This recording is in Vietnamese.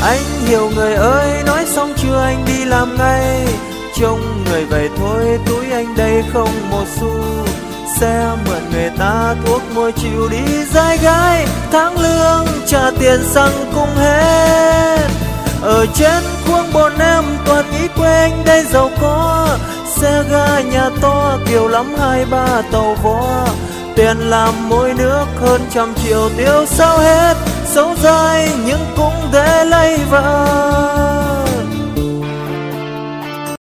Anh hiểu người ơi, nói xong chưa anh đi làm ngay. Trông người vậy thôi, túi anh đây không một xu. Xe mượn người ta, thuốc mua chịu đi dai gái. Tháng lương trả tiền xăng cũng hết. Ở trên khuôn bồn em toàn nghĩ quê anh đây giàu có. Xe ga nhà to, kiểu lắm 2-3 tàu vó. Tiền làm môi nước hơn 100 triệu tiêu sao hết. Sống dai nhưng cũng để lấy vợ.